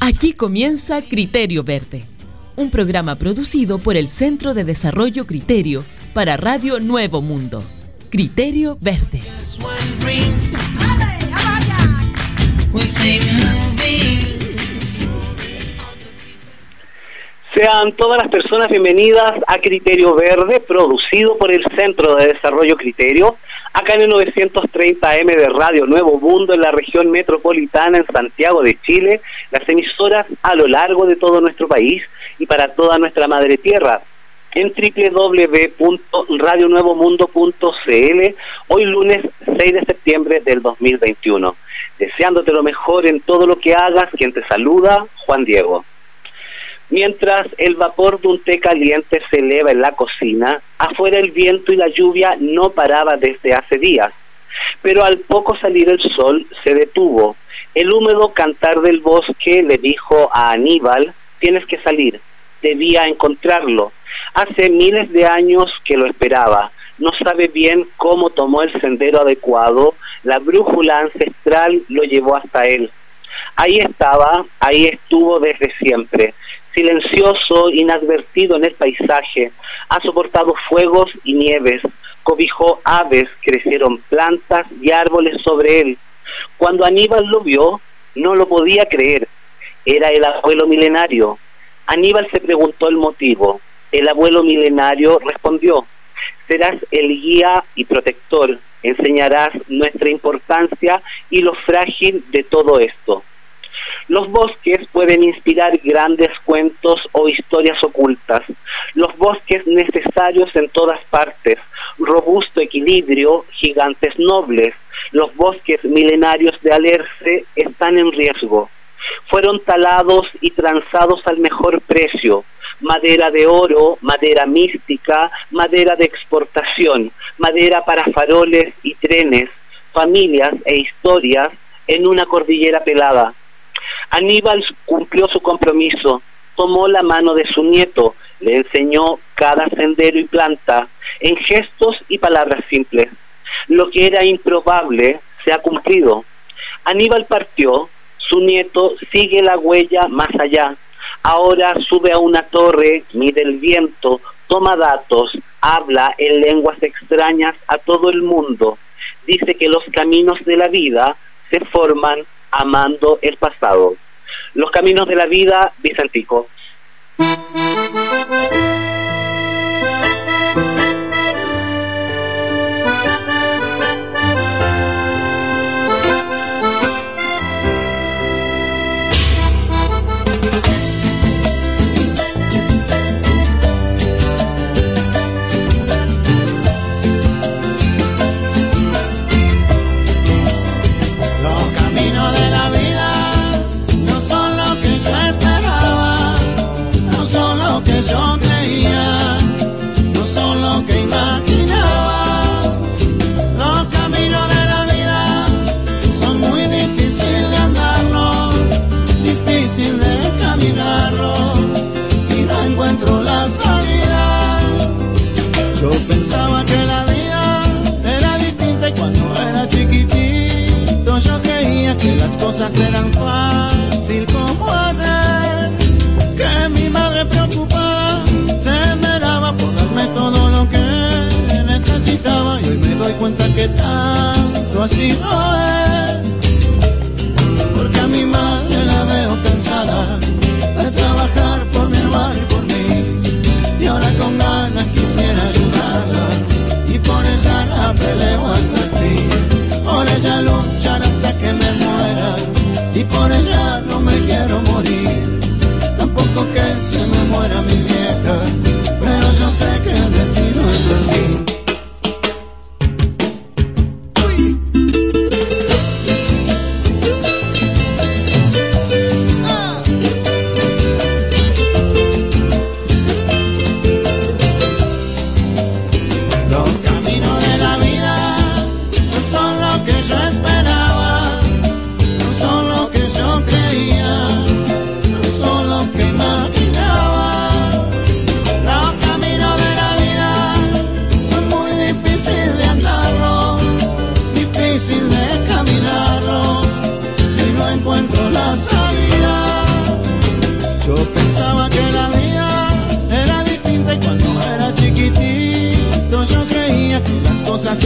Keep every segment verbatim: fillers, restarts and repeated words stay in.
Aquí comienza Criterio Verde, un programa producido por el Centro de Desarrollo Criterio para Radio Nuevo Mundo. Criterio Verde. Sean todas las personas bienvenidas a Criterio Verde, producido por el Centro de Desarrollo Criterio, acá en el novecientos treinta eme de Radio Nuevo Mundo, en la región metropolitana, en Santiago de Chile, las emisoras a lo largo de todo nuestro país y para toda nuestra madre tierra, en doble u doble u doble u punto radio nuevo mundo punto ce ele, hoy lunes seis de septiembre del dos mil veintiuno. Deseándote lo mejor en todo lo que hagas, quien te saluda, Juan Diego. Mientras el vapor de un té caliente se eleva en la cocina, afuera el viento y la lluvia no paraba desde hace días. Pero al poco salir el sol se detuvo. El húmedo cantar del bosque le dijo a Aníbal: tienes que salir, debía encontrarlo. Hace miles de años que lo esperaba. No sabe bien cómo tomó el sendero adecuado, la brújula ancestral lo llevó hasta él. Ahí estaba, ahí estuvo desde siempre. Silencioso, inadvertido en el paisaje, ha soportado fuegos y nieves, cobijó aves, crecieron plantas y árboles sobre él. Cuando Aníbal lo vio, no lo podía creer. Era el abuelo milenario. Aníbal se preguntó el motivo. El abuelo milenario respondió: serás el guía y protector, enseñarás nuestra importancia y lo frágil de todo esto. Los bosques pueden inspirar grandes cuentos o historias ocultas. Los bosques necesarios en todas partes, robusto equilibrio, gigantes nobles. Los bosques milenarios de Alerce están en riesgo. Fueron talados y tranzados al mejor precio. Madera de oro, madera mística, madera de exportación, madera para faroles y trenes, familias e historias en una cordillera pelada. Aníbal cumplió su compromiso, tomó la mano de su nieto, le enseñó cada sendero y planta, en gestos y palabras simples. Lo que era improbable se ha cumplido. Aníbal partió, su nieto sigue la huella más allá. Ahora sube a una torre, mide el viento, toma datos, habla en lenguas extrañas a todo el mundo. Dice que los caminos de la vida se forman amando el pasado. Los caminos de la vida, Vicentico. Yo creía, no son lo que imaginaba. Los caminos de la vida son muy difíciles de andarlos, difícil de caminarlos, y no encuentro la salida. Yo pensaba que la vida era distinta y cuando era chiquitito yo creía que las cosas eran fácil como hacer que mi madre preocupada se esmeraba por darme todo lo que necesitaba, y hoy me doy cuenta que tanto así no es, porque a mi madre la veo cansada de trabajar por mi hermano y por mí, y ahora con ganas quisiera ayudarla, y por ella la peleo hasta el fin, por ella luchar hasta que me muera, y por ella no me quiero morir. Tampoco que se me muera mi vieja, pero yo sé que el destino es así. Los caminos de la vida no son lo que yo esperaba, no son lo que yo creía.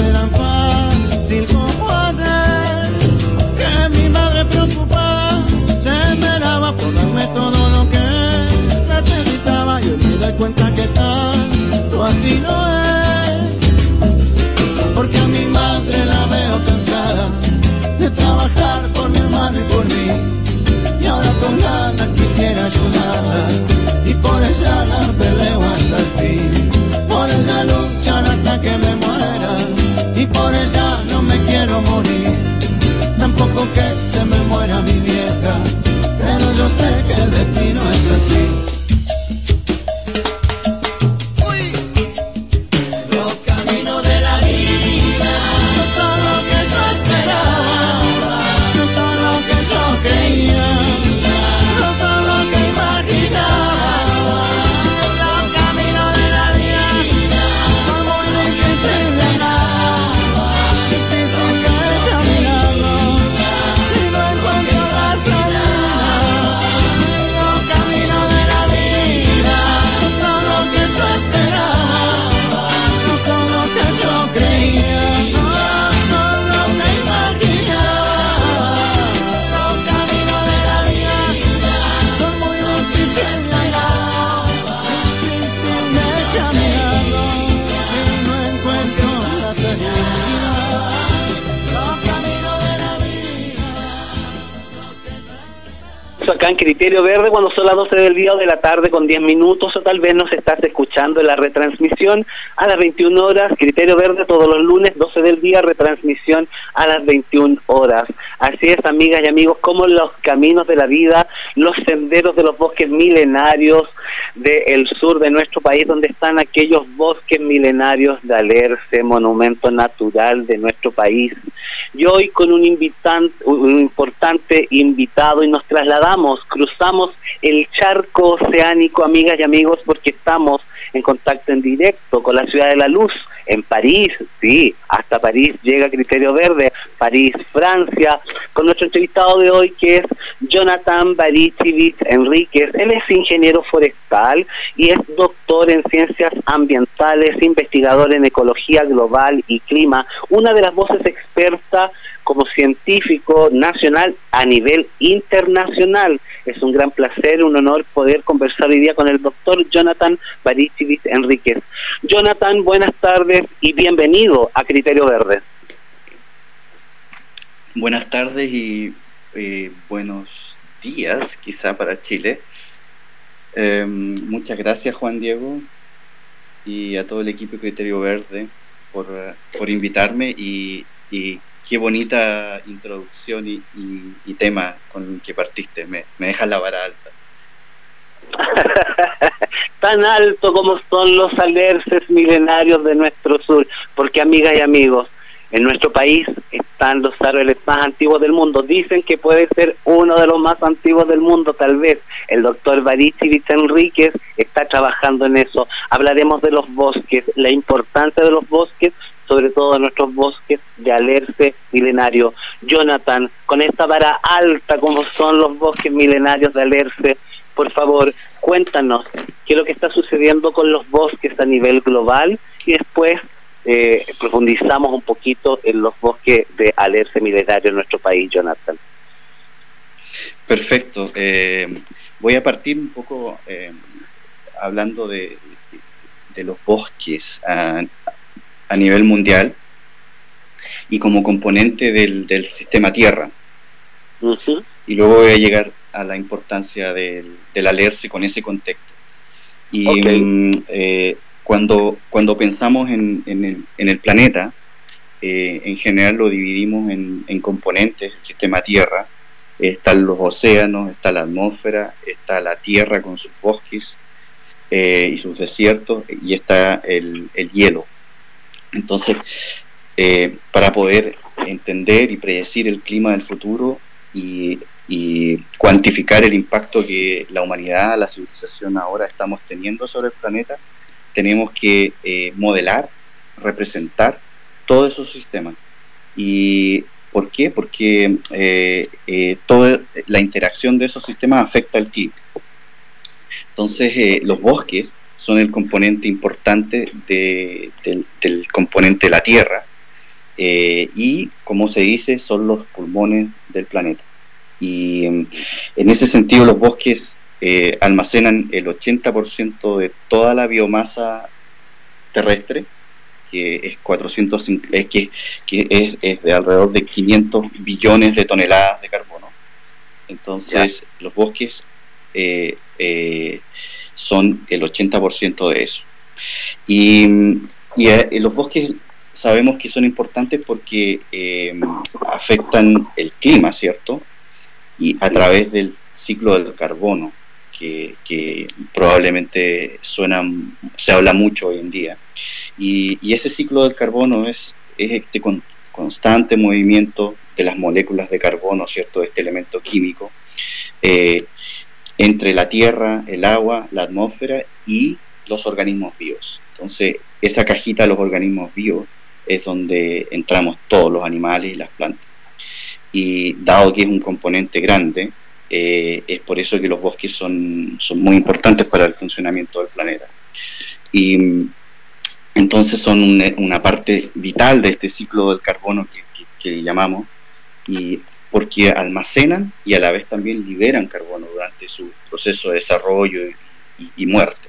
tan fácil como hacer que mi madre preocupada se esperaba por darme todo lo que necesitaba. Y hoy me doy cuenta que tanto así no es, porque a mi madre la veo cansada de trabajar por mi hermano y por mí, y ahora con ganas quisiera ayudarla, y por ella la peleo hasta el fin, por ella luchar hasta que me muera, y por ella no me quiero morir, tampoco que se me muera mi vieja, pero yo sé que el destino es así. Acá en Criterio Verde, cuando son las doce del día o de la tarde con diez minutos, o tal vez nos estás escuchando en la retransmisión a las veintiuna horas. Criterio Verde todos los lunes, doce del día, retransmisión a las veintiuna horas. Así es, amigas y amigos, como los caminos de la vida, los senderos de los bosques milenarios del sur de nuestro país, donde están aquellos bosques milenarios de Alerce, monumento natural de nuestro país. Y hoy con un, invitante, un importante invitado, y nos trasladamos, cruzamos el charco oceánico, amigas y amigos, porque estamos en contacto en directo con la ciudad de la luz, en París, sí, hasta París llega Criterio Verde, París, Francia, con nuestro entrevistado de hoy, que es Jonathan Barichivich Enríquez. Él es ingeniero forestal y es doctor en ciencias ambientales, investigador en ecología global y clima, una de las voces expertas como científico nacional a nivel internacional. Es un gran placer, un honor poder conversar hoy día con el doctor Jonathan Barichivich Enríquez. Jonathan, buenas tardes y bienvenido a Criterio Verde. Buenas tardes y eh, buenos días, quizá para Chile. Eh, muchas gracias, Juan Diego, y a todo el equipo de Criterio Verde por, por invitarme, y, y qué bonita introducción y, y, y tema con el que partiste. Me, me dejas la vara alta. Tan alto como son los alerces milenarios de nuestro sur, porque, amigas y amigos, en nuestro país están los árboles más antiguos del mundo. Dicen que puede ser uno de los más antiguos del mundo, tal vez. El doctor Barichivich Enríquez está trabajando en eso. Hablaremos de los bosques, la importancia de los bosques, sobre todo de nuestros bosques de alerce milenario. Jonathan, con esta vara alta como son los bosques milenarios de alerce, por favor, cuéntanos qué es lo que está sucediendo con los bosques a nivel global, y después eh, profundizamos un poquito en los bosques de alerce milenario en nuestro país, Jonathan. Perfecto. Eh, voy a partir un poco eh, hablando de, de los bosques a, a nivel mundial y como componente del, del sistema Tierra. Uh-huh. Y luego voy a llegar a la importancia del, del alerce con ese contexto. Y okay. um, eh, cuando, cuando pensamos en, en, el, en el planeta, eh, en general lo dividimos en, en componentes, el sistema Tierra. Eh, están los océanos, está la atmósfera, está la Tierra con sus bosques eh, y sus desiertos, y está el, el hielo. Entonces, eh, para poder entender y predecir el clima del futuro y, y cuantificar el impacto que la humanidad, la civilización ahora estamos teniendo sobre el planeta, tenemos que eh, modelar, representar todos esos sistemas. ¿Y por qué? Porque eh, eh, toda la interacción de esos sistemas afecta al clima. Entonces, eh, los bosques son el componente importante de, del, del componente de la Tierra, eh, y, como se dice, son los pulmones del planeta. Y en ese sentido los bosques eh, almacenan el ochenta por ciento de toda la biomasa terrestre, que es cuatrocientos, es, que, que es, es de alrededor de quinientos billones de toneladas de carbono. Entonces ya. los bosques eh, eh, son el ochenta por ciento de eso. Y, y eh, los bosques sabemos que son importantes porque eh, afectan el clima, ¿cierto? Y a través del ciclo del carbono, que, que probablemente suena, se habla mucho hoy en día. Y, y ese ciclo del carbono es, es este con, constante movimiento de las moléculas de carbono, ¿cierto? De este elemento químico, eh, entre la tierra, el agua, la atmósfera y los organismos vivos. Entonces, esa cajita de los organismos vivos es donde entramos todos los animales y las plantas. Y dado que es un componente grande, eh, es por eso que los bosques son, son muy importantes para el funcionamiento del planeta. Y entonces son una, una parte vital de este ciclo del carbono que, que, que llamamos, y porque almacenan y a la vez también liberan carbono durante su proceso de desarrollo y, y, y muerte.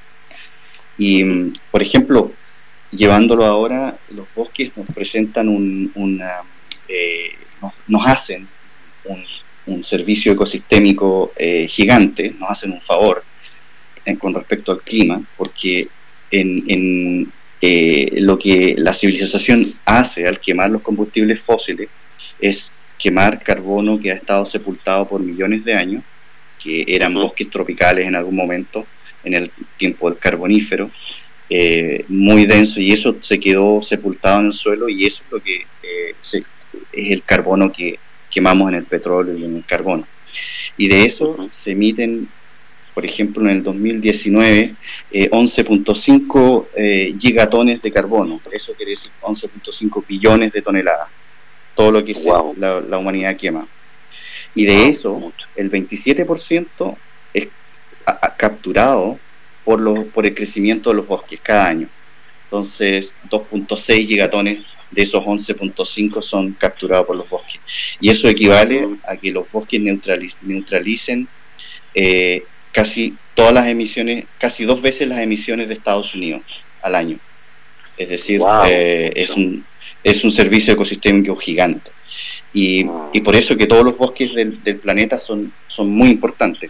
Y, por ejemplo, llevándolo ahora, los bosques nos presentan un, una... Eh, nos, nos hacen un, un servicio ecosistémico eh, gigante, nos hacen un favor eh, con respecto al clima, porque en, en eh, lo que la civilización hace al quemar los combustibles fósiles es quemar carbono que ha estado sepultado por millones de años, que eran uh-huh. bosques tropicales en algún momento, en el tiempo del Carbonífero, eh, muy denso, y eso se quedó sepultado en el suelo, y eso es lo que eh, se, es el carbono que quemamos en el petróleo y en el carbón. Y de eso uh-huh. se emiten, por ejemplo, en el dos mil diecinueve, eh, once punto cinco eh, gigatones de carbono. Eso quiere decir once punto cinco billones de toneladas, todo lo que wow. se, la, la humanidad quema. Y de wow. eso, el veintisiete por ciento es a, a, capturado por, los, por el crecimiento de los bosques cada año. Entonces, dos punto seis gigatones de esos once punto cinco son capturados por los bosques. Y eso equivale a que los bosques neutraliz, neutralicen eh, casi todas las emisiones, casi dos veces las emisiones de Estados Unidos al año. Es decir, wow. eh, es, un, es un servicio ecosistémico gigante. Y, wow. y por eso que todos los bosques del, del planeta son, son muy importantes.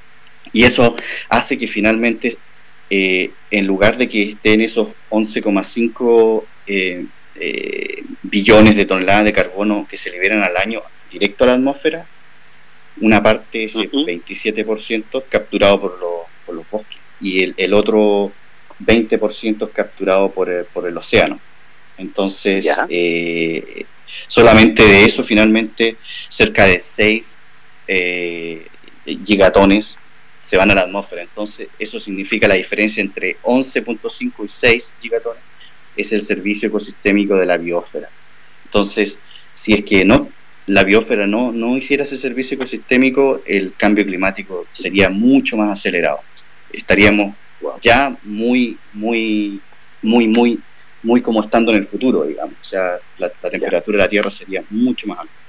Y eso hace que finalmente, eh, en lugar de que estén esos once coma cinco eh, eh, billones de toneladas de carbono que se liberan al año directo a la atmósfera, una parte, ese uh-huh. veintisiete por ciento, capturado por, lo, por los bosques, y el, el otro veinte por ciento capturado por el, por el océano. Entonces, eh, solamente de eso, finalmente, cerca de seis eh, gigatones se van a la atmósfera. Entonces, eso significa la diferencia entre once punto cinco y seis gigatones, es el servicio ecosistémico de la biosfera. Entonces, si es que no la biosfera no, no hiciera ese servicio ecosistémico, el cambio climático sería mucho más acelerado. Estaríamos ya muy, muy, muy, muy, muy como estando en el futuro, digamos. O sea, la, la temperatura de la Tierra sería mucho más alta.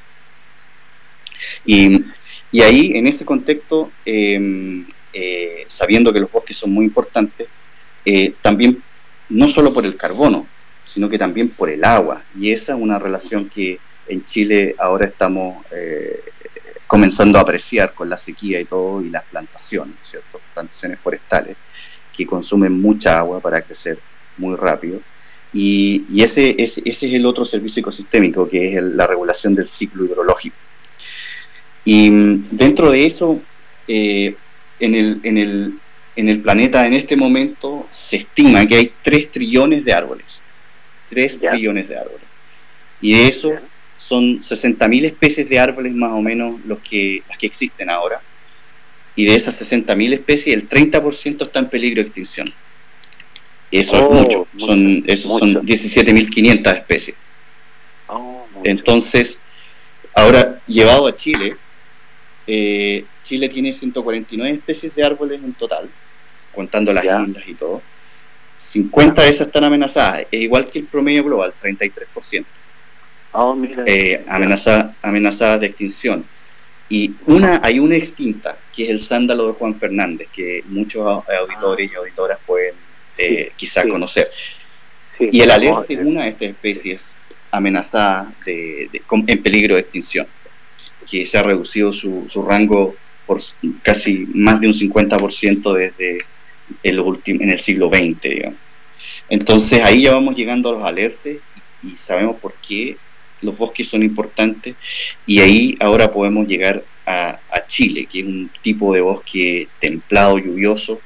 Y, y ahí, en ese contexto, eh, eh, sabiendo que los bosques son muy importantes, eh, también, no solo por el carbono, sino que también por el agua. Y esa es una relación que en Chile ahora estamos eh, comenzando a apreciar con la sequía y todo, y las plantaciones, ¿cierto? Plantaciones forestales que consumen mucha agua para crecer muy rápido. Y, y ese, ese, ese es el otro servicio ecosistémico, que es el, la regulación del ciclo hidrológico. Y dentro de eso, eh, en, el, en, el, en el planeta en este momento se estima que hay tres trillones de árboles. tres yeah. trillones de árboles. Y de eso... Yeah. son sesenta mil especies de árboles más o menos los que, las que existen ahora, y de esas sesenta mil especies el treinta por ciento está en peligro de extinción. Eso oh, es mucho, mucho son, eso mucho. son diecisiete mil quinientas especies. Oh, Entonces, ahora llevado a Chile, eh, Chile tiene ciento cuarenta y nueve especies de árboles en total, contando las yeah. islas y todo. cincuenta de esas están amenazadas, es igual que el promedio global, treinta y tres por ciento. Oh, mira. eh, amenaza, amenazadas de extinción. Y una hay una extinta, que es el sándalo de Juan Fernández, que muchos auditores y auditoras pueden eh, Sí, quizás sí. conocer. Sí, Y el no, alerce es eh, una de estas especies amenazadas de, de- con- en peligro de extinción, que se ha reducido su, su rango por s- casi más de un cincuenta por ciento desde el último, en el siglo veinte, digamos. Entonces ahí ya vamos llegando a los alerces y, y sabemos por qué los bosques son importantes, y ahí ahora podemos llegar a, a Chile, que es un tipo de bosque templado, lluvioso,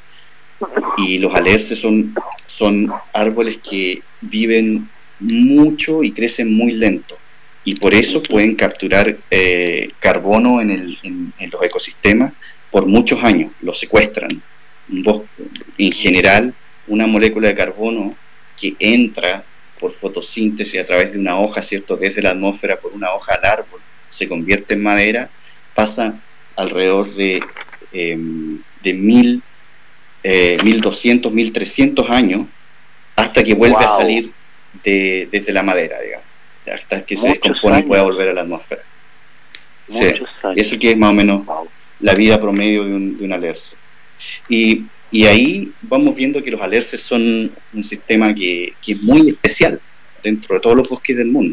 y los alerces son, son árboles que viven mucho y crecen muy lento, y por eso pueden capturar eh, carbono en, el, en, en los ecosistemas por muchos años, los secuestran. Un bosque, en general, una molécula de carbono que entra por fotosíntesis a través de una hoja, ¿cierto?, desde la atmósfera por una hoja al árbol, se convierte en madera, pasa alrededor de, eh, de mil, eh, mil doscientos, mil trescientos años hasta que vuelve Wow. a salir de, desde la madera, digamos, hasta que se Muchos descompone y años. pueda volver a la atmósfera. Sí, muchos años. eso que es más o menos Wow. la vida promedio de un, de un alerce. Y, y ahí vamos viendo que los alerces son un sistema que, que es muy especial dentro de todos los bosques del mundo.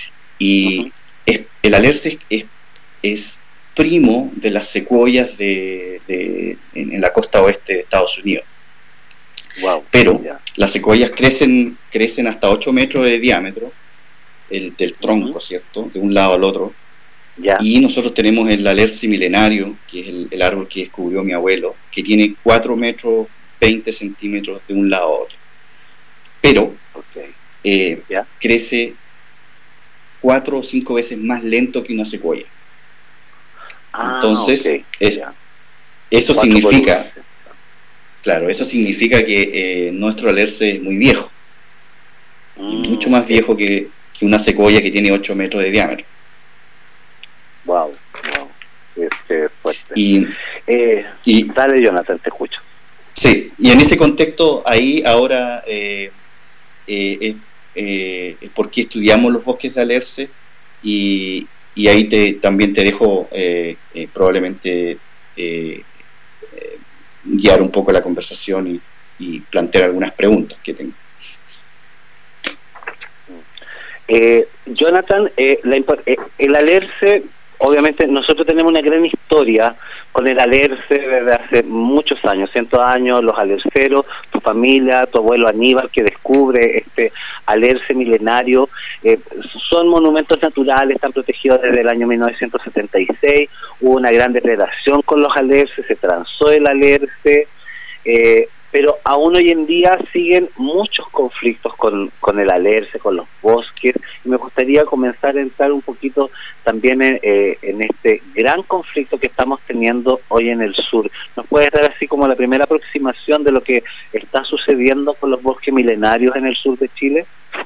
Y Ujú. es, el alerce es, es primo de las secuoyas de, de, en, en la costa oeste de Estados Unidos. Wow. Pero Ya. las secuoyas crecen, crecen hasta ocho metros de diámetro, el, del tronco, Ujú. ¿cierto?, de un lado al otro. Ya. Y nosotros tenemos el alerce milenario, que es el, el árbol que descubrió mi abuelo, que tiene cuatro metros veinte centímetros de un lado a otro. Pero Ok. eh, Ya. crece cuatro o cinco veces más lento que una secuoya. Ah, Entonces, ok. es- Ya. Eso Cuatro por significa, uno. claro, eso significa que eh, nuestro alerce es muy viejo, y Mm, mucho más ok. viejo que, que una secuoya que tiene ocho metros de diámetro. Wow. Wow. Es, es fuerte. Y, Eh, y dale, Jonathan, te escucho. sí, y en ese contexto, ahí ahora eh, eh, es eh, por qué estudiamos los bosques de alerce, y, y ahí te, también te dejo eh, eh, probablemente eh, eh, guiar un poco la conversación y, y plantear algunas preguntas que tengo. Eh, Jonathan, eh, la impo- eh, el alerce, obviamente nosotros tenemos una gran historia con el alerce desde hace muchos años, cientos años, los alerceros, tu familia, tu abuelo Aníbal que descubre este alerce milenario, eh, son monumentos naturales, están protegidos desde el año mil novecientos setenta y seis, hubo una gran depredación con los alerces, se transó el alerce, eh, pero aún hoy en día siguen muchos conflictos con, con el alerce, con los bosques, y me gustaría comenzar a entrar un poquito también en, eh, en este gran conflicto que estamos teniendo hoy en el sur. ¿Nos puedes dar así como la primera aproximación de lo que está sucediendo con los bosques milenarios en el sur de Chile?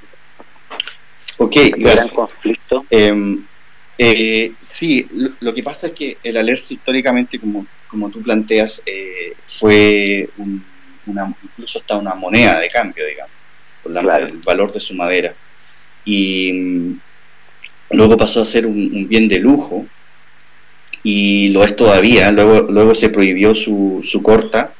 Ok, Este gran gracias. conflicto. Eh, eh, sí, lo, lo que pasa es que el alerce históricamente, como, como tú planteas, eh, fue un, una, incluso hasta una moneda de cambio, digamos, por la, Claro. el valor de su madera. Y mm, luego pasó a ser un, un bien de lujo, y lo es todavía. Luego, luego se prohibió su, su corta,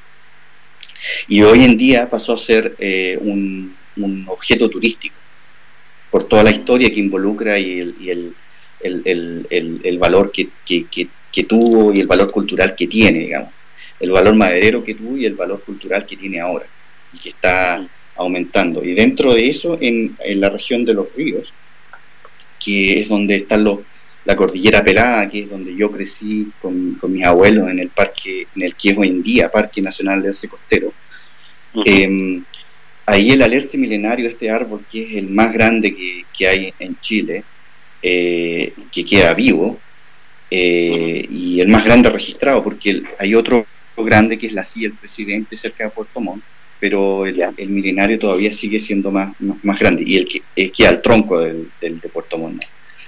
y hoy en día pasó a ser eh, un, un objeto turístico, por toda la historia que involucra y el, y el, el, el, el, el valor que, que, que, que tuvo, y el valor cultural que tiene, digamos, el valor maderero que tuvo y el valor cultural que tiene ahora, y que está Ujú. aumentando. Y dentro de eso, en, en la región de los ríos, que es donde están los, la cordillera pelada, que es donde yo crecí con, con mis abuelos, en el parque, en el que es hoy en día Parque Nacional del Alerce Costero. Ujú. eh, Ahí el alerce milenario, este árbol que es el más grande que, que hay en Chile, eh, que queda vivo, eh, y el más grande registrado, porque el, hay otro grande que es la Silla del Presidente cerca de Puerto Montt, pero el, el milenario todavía sigue siendo más, más, más grande, y el que eh, queda al tronco del, del, de Puerto Montt, ¿no?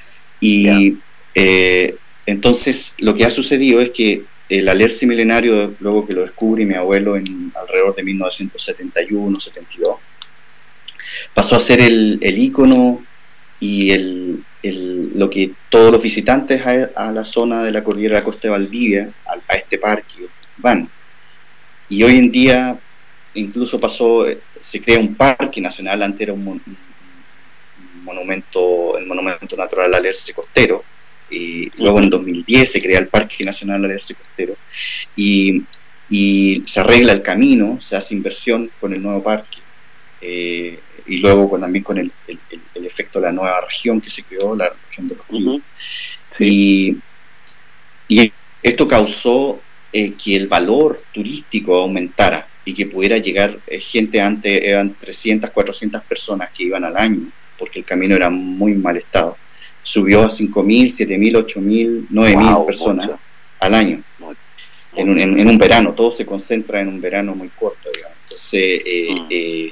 Y eh, entonces lo que ha sucedido es que el alerce milenario, luego que lo descubre mi abuelo en alrededor de mil novecientos setenta y uno, setenta y dos, pasó a ser el, el ícono y el, el, lo que todos los visitantes a, a la zona de la cordillera de la costa de Valdivia, a, a este parque, van. Y hoy en día incluso pasó, se crea un parque nacional, antes era un, un, un monumento, el monumento natural Alerce Costero, y luego en dos mil diez se crea el Parque Nacional Alerce Costero, y, y se arregla el camino, se hace inversión con el nuevo parque, eh, y luego con, también con el, el, el efecto de la nueva región que se creó, la región de los ríos. Uh-huh. Sí. Y, y esto causó eh, que el valor turístico aumentara y que pudiera llegar eh, gente, antes eran trescientas, cuatrocientas personas que iban al año, porque el camino era muy mal estado. Subió a cinco mil, siete mil, ocho mil, nueve mil wow, personas mucho. al año, mucho. En, un, en, en un verano. Todo se concentra en un verano muy corto, digamos. Entonces, eh, mm. eh,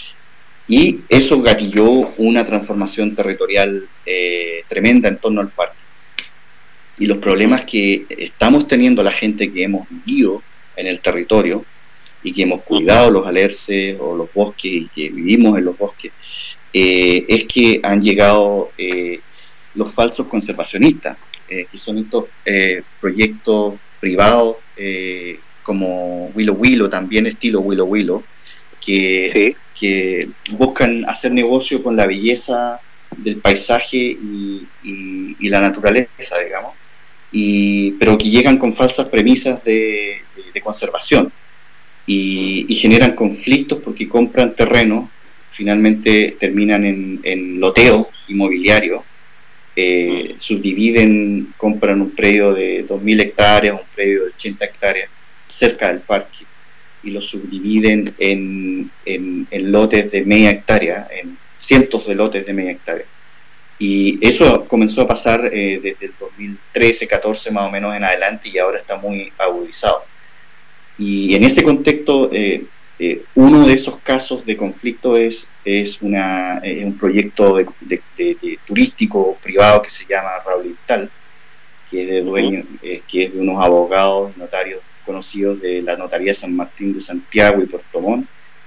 y eso gatilló una transformación territorial eh, tremenda en torno al parque. Y los problemas que estamos teniendo la gente que hemos vivido en el territorio y que hemos cuidado los alerces o los bosques y que vivimos en los bosques, eh, es que han llegado eh, los falsos conservacionistas, eh, que son estos eh, proyectos privados eh, como Willow Willow, también estilo Willow Willow, que, sí. que buscan hacer negocio con la belleza del paisaje y, y, y la naturaleza, digamos, y, pero que llegan con falsas premisas de, de, de conservación y, y generan conflictos porque compran terreno, finalmente terminan en, en loteo inmobiliario. Eh, subdividen, compran un predio de dos mil hectáreas, un predio de ochenta hectáreas cerca del parque y lo subdividen en, en, en lotes de media hectárea, en cientos de lotes de media hectárea. Y eso comenzó a pasar eh, desde el dos mil trece, catorce más o menos en adelante, y ahora está muy agudizado. Y en ese contexto, eh, Eh, uno de esos casos de conflicto es, es una, eh, un proyecto de, de, de, de turístico privado que se llama Raúl Vital, que es de dueño, eh, que es de unos abogados y notarios conocidos de la Notaría de San Martín de Santiago y Puerto Montt,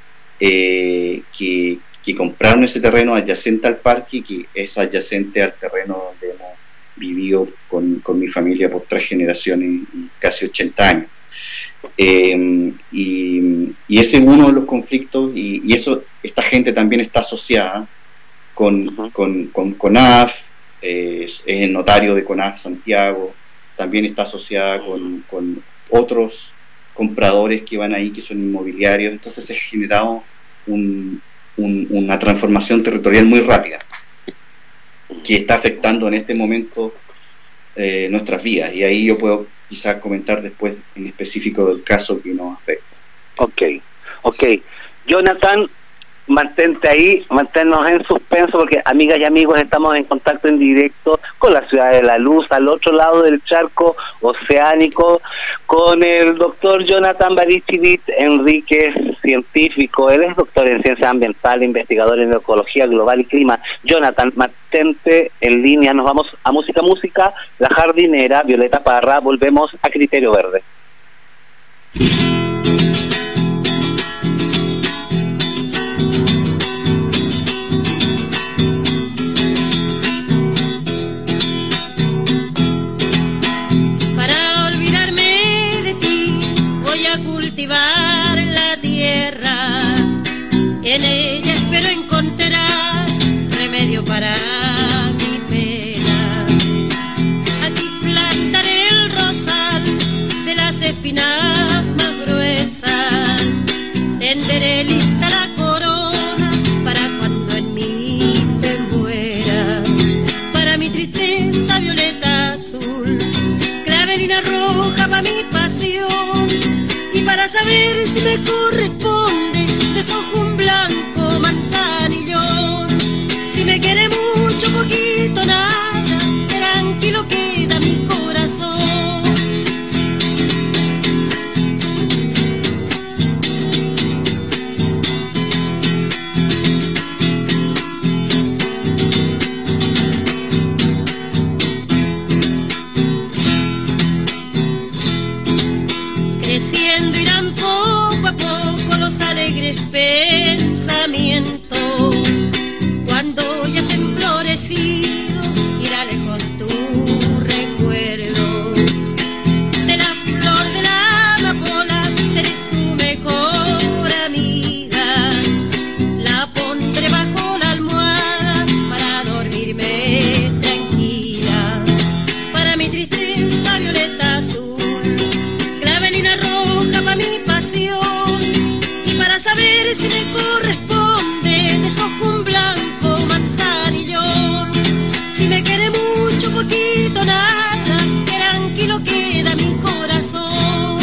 eh, que, que compraron ese terreno adyacente al parque, que es adyacente al terreno donde hemos vivido con, con mi familia por tres generaciones y casi ochenta años. Eh, y, y ese es uno de los conflictos, y, y eso, esta gente también está asociada con, uh-huh. con, con CONAF, eh, es, es el notario de CONAF Santiago, también está asociada con, con otros compradores que van ahí, que son inmobiliarios. Entonces se ha generado un, un, una transformación territorial muy rápida que está afectando en este momento eh, nuestras vidas, y ahí yo puedo quizás comentar después en específico del caso que nos afecta. Ok, ok. Jonathan, mantente ahí, manténnos en suspenso, porque amigas y amigos, estamos en contacto en directo con la Ciudad de la Luz, al otro lado del charco oceánico, con el doctor Jonathan Barichivit Enríquez, científico. Él es doctor en ciencias ambientales, investigador en ecología global y clima. Jonathan, mantente en línea. Nos vamos a música, música, La Jardinera, Violeta Parra. Volvemos a Criterio Verde. La tierra, en ella espero encontrar remedio para mi pena. Aquí plantaré el rosal de las espinas más gruesas, tenderé lista la corona para cuando en mí te muera. Para mi tristeza violeta azul, clavelina roja para mi pasión. Para saber si me corresponde, desojo un blanco manzanillón. Si me quiere mucho, poquito, nada, tranquilo queda mi corazón. Creciendo irán poco a poco los alegres pensamientos, cuando ya estén florecidos saber si me corresponde, deshojo un blanco manzanillón. Si me quiere mucho, poquito, nada, tranquilo queda mi corazón.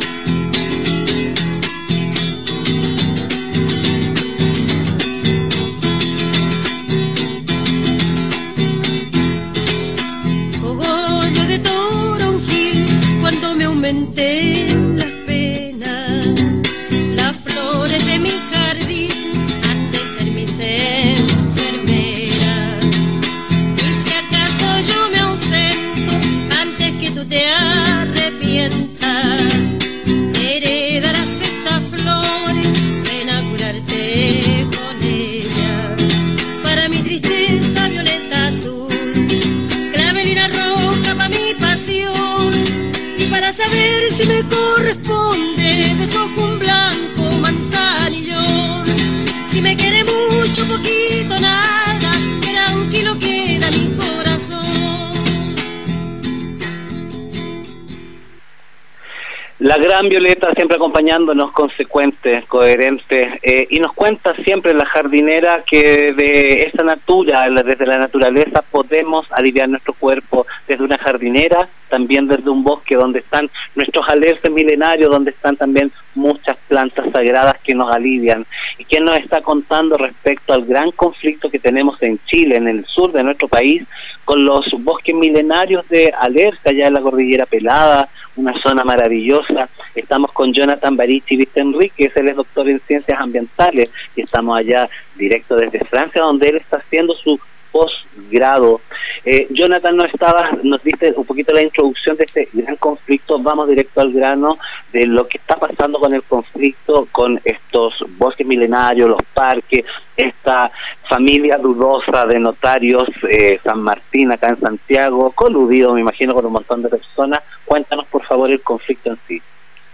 Cogollo de toronjil, cuando me aumenté las penas, las flores de mi jardín han de ser mis enfermeras. Y si acaso yo me ausento antes que tú te arrepientas, heredarás estas flores, ven a curarte con ellas. Para mi tristeza violeta azul, clavelina roja pa' mi pasión. Y para saber si me corresponde, deshojo un blanco manzanillón. Si me quiere mucho, poquito, nada, tranquilo queda mi corazón. La gran Violeta siempre acompañándonos, consecuente, coherente, eh, y nos cuenta siempre la jardinera que de esa natura, desde la naturaleza, podemos aliviar nuestro cuerpo, desde una jardinera, también desde un bosque donde están nuestros alerces milenarios, donde están también muchas plantas sagradas que nos alivian. ¿Y quién nos está contando respecto al gran conflicto que tenemos en Chile, en el sur de nuestro país, con los bosques milenarios de alerce, allá en la Cordillera Pelada, una zona maravillosa? Estamos con Jonathan Barichi Vistenrique, él es doctor en ciencias ambientales, y estamos allá directo desde Francia, donde él está haciendo su posgrado. Eh, Jonathan, nos estaba, nos diste un poquito la introducción de este gran conflicto. Vamos directo al grano de lo que está pasando con el conflicto, con estos bosques milenarios, los parques, esta familia dudosa de notarios, eh, San Martín acá en Santiago, coludido, me imagino, con un montón de personas. Cuéntanos, por favor, el conflicto en sí.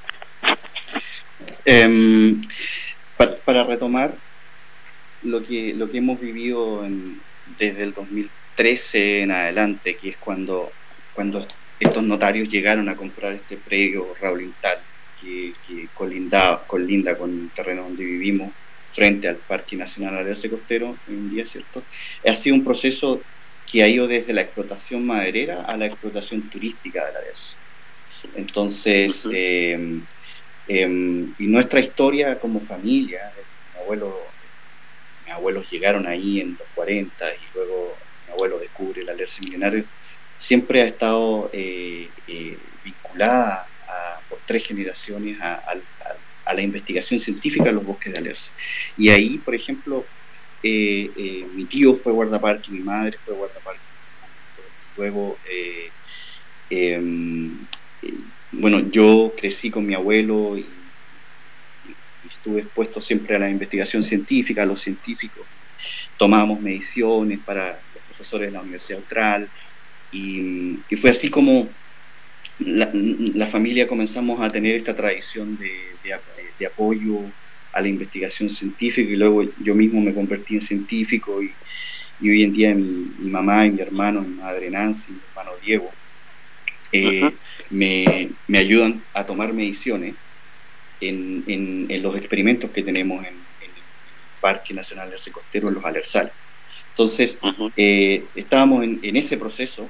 Eh, para, para retomar lo que, lo que hemos vivido en desde el dos mil trece en adelante, que es cuando, cuando estos notarios llegaron a comprar este predio Raulintal, que, que colinda, colinda con el terreno donde vivimos, frente al Parque Nacional Alerce Costero, hoy en día, ¿cierto? Ha sido un proceso que ha ido desde la explotación maderera a la explotación turística del alerce. Entonces, uh-huh. eh, eh, y nuestra historia como familia, mi abuelo... Mis abuelos llegaron ahí en los cuarenta y luego mi abuelo descubre el alerce milenario, siempre ha estado eh, eh, vinculada a, por tres generaciones a, a, a la investigación científica de los bosques de alerce. Y ahí, por ejemplo, eh, eh, mi tío fue guardaparque, mi madre fue guardaparque, luego, eh, eh, eh, bueno, yo crecí con mi abuelo y estuve expuesto siempre a la investigación científica, a los científicos. Tomábamos mediciones para los profesores de la Universidad Austral y, y fue así como la, la familia comenzamos a tener esta tradición de, de, de apoyo a la investigación científica, y luego yo mismo me convertí en científico y, y hoy en día mi, mi mamá y mi hermano, mi madre Nancy, mi hermano Diego, eh, uh-huh. me, me ayudan a tomar mediciones En, en, en los experimentos que tenemos en, en el Parque Nacional Alerce Costero, en los alerzales. Entonces, uh-huh. eh, estábamos en, en ese proceso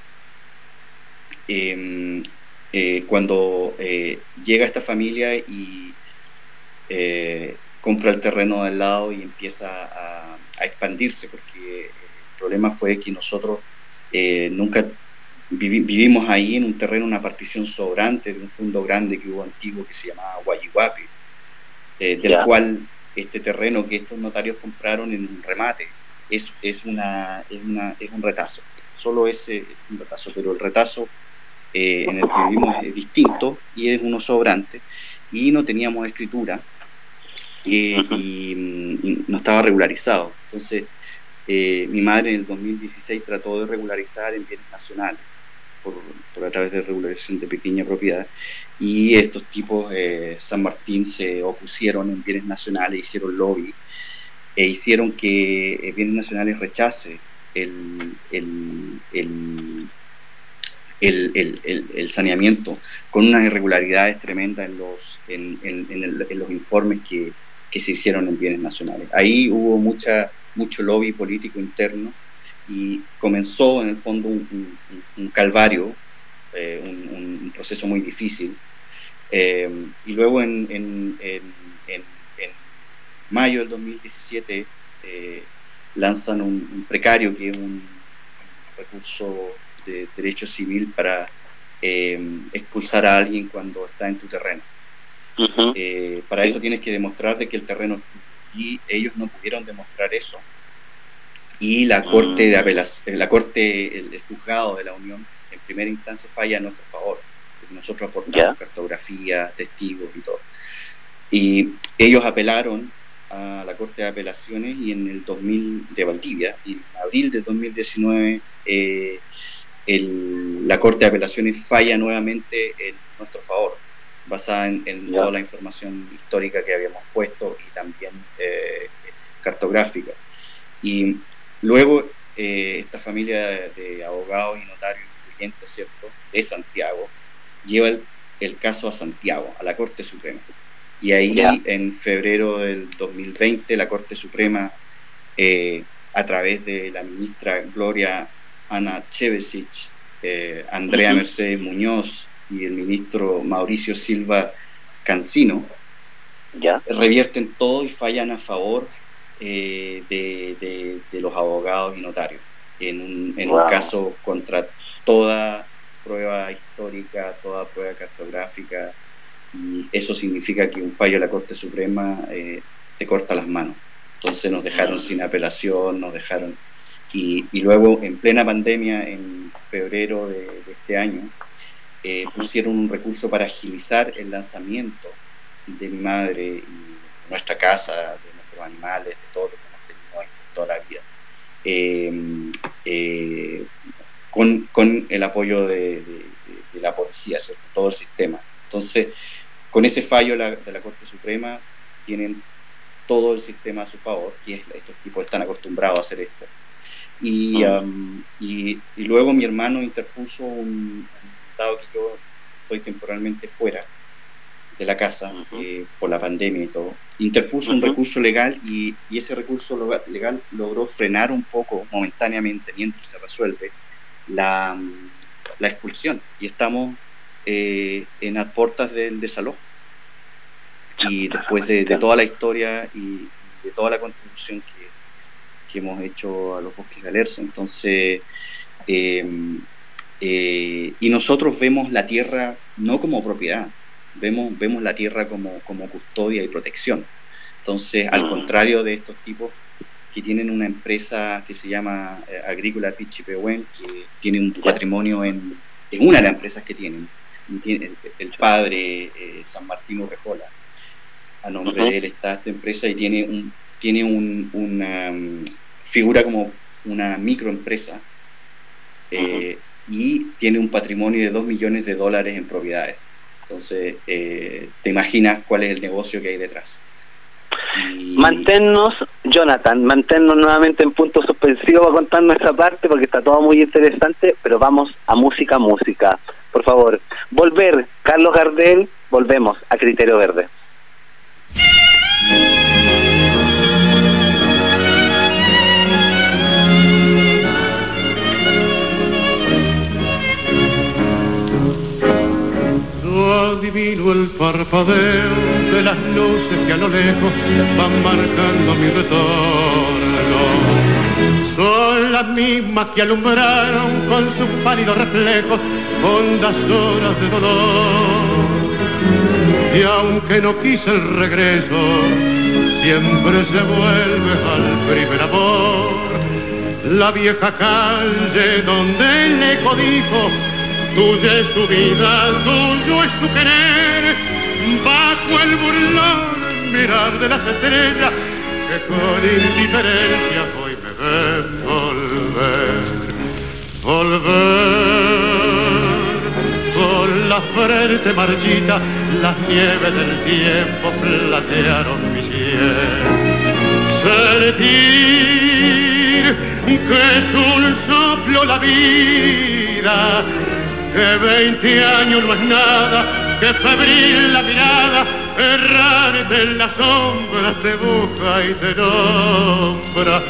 eh, eh, cuando eh, llega esta familia y eh, compra el terreno al lado y empieza a, a expandirse, porque el problema fue que nosotros eh, nunca Vivi, vivimos ahí en un terreno, una partición sobrante de un fondo grande que hubo antiguo que se llamaba Guayiguapi, eh, del yeah. cual este terreno que estos notarios compraron en un remate es, es, una, es, una, es un retazo, solo ese es un retazo, pero el retazo eh, en el que vivimos es distinto y es uno sobrante, y no teníamos escritura eh, uh-huh. y, y no estaba regularizado. Entonces eh, mi madre en el dos mil dieciséis trató de regularizar en bienes nacionales Por, por a través de regularización de pequeña propiedad, y estos tipos, eh, San Martín, se opusieron en bienes nacionales, hicieron lobby e hicieron que eh, bienes nacionales rechace el, el, el, el, el, el, el saneamiento, con unas irregularidades tremendas en los, en, en, en, el, en los informes que, que se hicieron en bienes nacionales. Ahí hubo mucha, mucho lobby político interno y comenzó en el fondo un, un, un calvario, eh, un, un proceso muy difícil. Eh, y luego en, en, en, en, en mayo del dos mil diecisiete eh, lanzan un, un precario, que es un, un recurso de derecho civil para eh, expulsar a alguien cuando está en tu terreno. Uh-huh. Eh, para eso tienes que demostrar de que el terreno es tuyo, y ellos no pudieron demostrar eso, y la uh-huh. corte de apelación, la corte, el, el juzgado de la Unión en primera instancia falla a nuestro favor. Nosotros aportamos yeah. cartografía, testigos y todo, y ellos apelaron a la Corte de Apelaciones, y en el dos mil de Valdivia, y en abril de dos mil diecinueve eh, el, la Corte de Apelaciones falla nuevamente en nuestro favor, basada en, en yeah. toda la información histórica que habíamos puesto y también eh, cartográfica. Y luego eh, esta familia de, de abogados y notarios influyentes, ¿cierto?, de Santiago, lleva el, el caso a Santiago, a la Corte Suprema. Y ahí, yeah. en febrero del dos mil veinte, la Corte Suprema, eh, a través de la ministra Gloria Ana Chevesich, eh, Andrea uh-huh. Mercedes Muñoz y el ministro Mauricio Silva Cancino, yeah. revierten todo y fallan a favor eh, de, de, de los abogados y notarios, en un, en wow. un caso contra toda prueba histórica, toda prueba cartográfica, y eso significa que un fallo de la Corte Suprema eh, te corta las manos. Entonces nos dejaron sin apelación, nos dejaron, y, y luego en plena pandemia, en febrero de, de este año, eh, pusieron un recurso para agilizar el lanzamiento de mi madre y de nuestra casa, de nuestros animales, de todo lo que hemos tenido en toda la vida, eh, eh, con, con el apoyo de, de, de la policía, ¿cierto?, todo el sistema. Entonces, con ese fallo la, de la Corte Suprema, tienen todo el sistema a su favor, que es, estos tipos están acostumbrados a hacer esto. Y, uh-huh. um, y, y luego mi hermano interpuso un, dado que yo estoy temporalmente fuera de la casa, uh-huh. eh, por la pandemia y todo, interpuso uh-huh. un recurso legal, y, y ese recurso legal logró frenar un poco, momentáneamente, mientras se resuelve la, la expulsión, y estamos eh, en las puertas del desalojo. Y después de, de toda la historia y de toda la contribución que, que hemos hecho a los bosques galerza, entonces eh, eh, y nosotros vemos la tierra no como propiedad, vemos, vemos la tierra como, como custodia y protección. Entonces, al contrario de estos tipos que tienen una empresa que se llama eh, Agrícola Pichipehuen, que tiene un patrimonio en, en una de las empresas que tienen, tiene el, el padre eh, San Martín Urrejola, a nombre uh-huh. de él está esta empresa, y tiene un tiene un, una um, figura como una microempresa, eh, uh-huh. y tiene un patrimonio de dos millones de dólares en propiedades. Entonces, eh, te imaginas cuál es el negocio que hay detrás. Y... Manténnos, Jonathan, manténnos nuevamente en punto suspensivo para contarnos esa parte, porque está todo muy interesante, pero vamos a música, música. Por favor, volver, Carlos Gardel, volvemos a Criterio Verde. Adivino el parpadeo de las luces que a lo lejos van marcando mi retorno. Son las mismas que alumbraron con sus pálidos reflejos hondas horas de dolor. Y aunque no quise el regreso, siempre se vuelve al primer amor. La vieja calle donde el eco dijo: tuya es tu vida, tuyo es tu querer, bajo el burlón mirar de las estrellas que con indiferencia hoy me ven volver, volver. Con la frente marchita, las nieves del tiempo platearon mi piel. Sentir que es un soplo la vida, que veinte años no es nada, que febril la mirada errante en las sombras te busca y te nombra.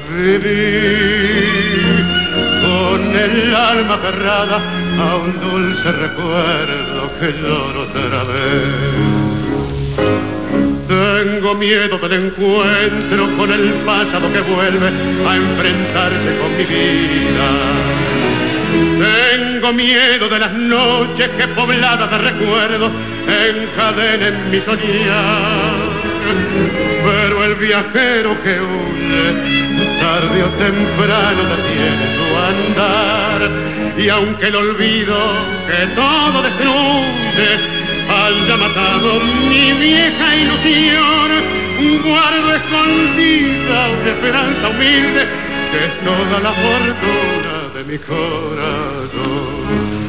Vivir con el alma aferrada a un dulce recuerdo que lloro otra vez. Tengo miedo del encuentro con el pasado que vuelve a enfrentarse con mi vida. Tengo miedo de las noches que pobladas de recuerdos encadenen mi soñar. Pero el viajero que huye, tarde o temprano detiene su andar. Y aunque el olvido que todo destruye haya matado mi vieja ilusión, guardo escondida una esperanza humilde que es toda la fortuna de mi corazón.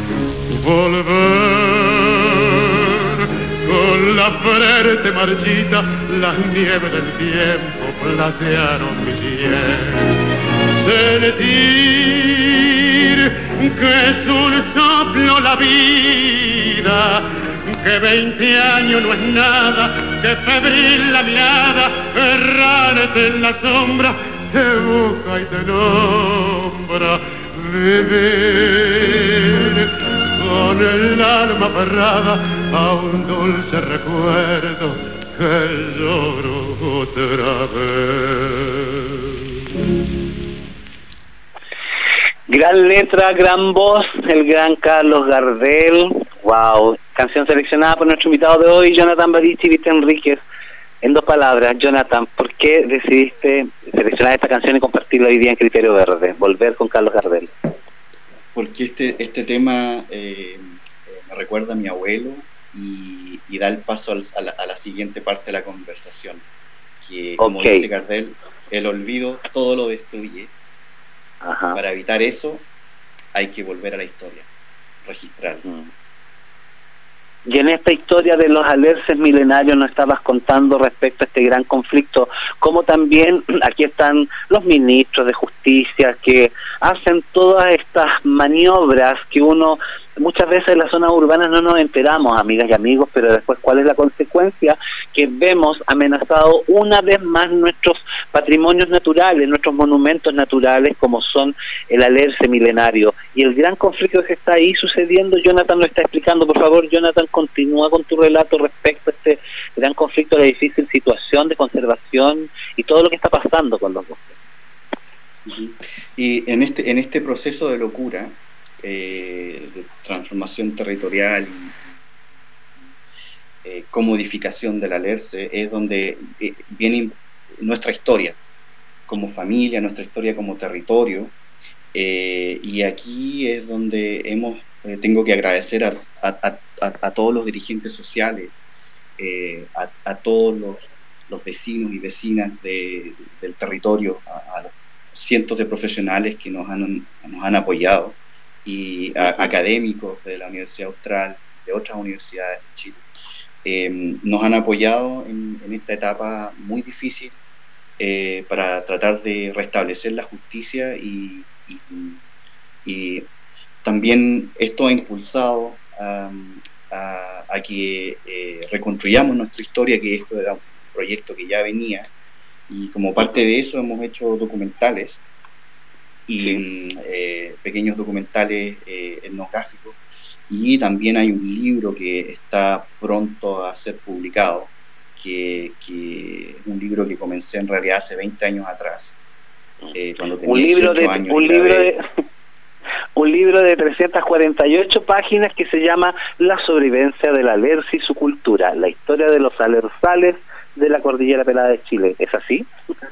Volver con la frente marchita, las nieves del tiempo platearon mi piel. Sentir que es un soplo la vida, que veinte años no es nada, que febril la mirada, errante en la sombra, te busca y te nombra. Vivir con el alma aferrada a un dulce recuerdo que lloro otra vez. Gran letra, gran voz, el gran Carlos Gardel. Wow, canción seleccionada por nuestro invitado de hoy, Jonathan Barichi Vita Enríquez. En dos palabras, Jonathan, ¿por qué decidiste seleccionar esta canción y compartirla hoy día en Criterio Verde? Volver con Carlos Gardel. Porque este, este tema eh, me recuerda a mi abuelo y, y da el paso al, a, la, a la siguiente parte de la conversación. Que, como okay. dice Gardel, el olvido todo lo destruye. Ajá. Para evitar eso, hay que volver a la historia, registrar. Mm. Y en esta historia de los alerces milenarios nos estabas contando respecto a este gran conflicto, como también aquí están los ministros de justicia que hacen todas estas maniobras que uno muchas veces en las zonas urbanas no nos enteramos, amigas y amigos, pero después ¿cuál es la consecuencia? Que vemos amenazado una vez más nuestros patrimonios naturales, nuestros monumentos naturales, como son el alerce milenario. Y el gran conflicto que está ahí sucediendo, Jonathan lo está explicando. Por favor, Jonathan, continúa con tu relato respecto a este gran conflicto, la difícil situación de conservación y todo lo que está pasando con los bosques. Uh-huh. Y en este, en este proceso de locura, Eh, de transformación territorial y eh, comodificación del alerce, es donde eh, viene nuestra historia como familia, nuestra historia como territorio, eh, y aquí es donde hemos eh, tengo que agradecer a, a, a, a todos los dirigentes sociales, eh, a, a todos los, los vecinos y vecinas de, del territorio, a, a los cientos de profesionales que nos han, nos han apoyado, y a, académicos de la Universidad Austral, de otras universidades de Chile, eh, nos han apoyado en, en esta etapa muy difícil eh, para tratar de restablecer la justicia, y, y, y también esto ha impulsado um, a, a que eh, reconstruyamos nuestra historia, que esto era un proyecto que ya venía, y como parte de eso hemos hecho documentales y eh, pequeños documentales eh, etnográficos, y también hay un libro que está pronto a ser publicado, que, que es un libro que comencé en realidad hace veinte años atrás, eh, cuando tenía un libro dieciocho de, años. Un libro de, un libro de trescientas cuarenta y ocho páginas que se llama La sobrevivencia del alerce y su cultura, la historia de los alerzales de la Cordillera Pelada de Chile. ¿Es así?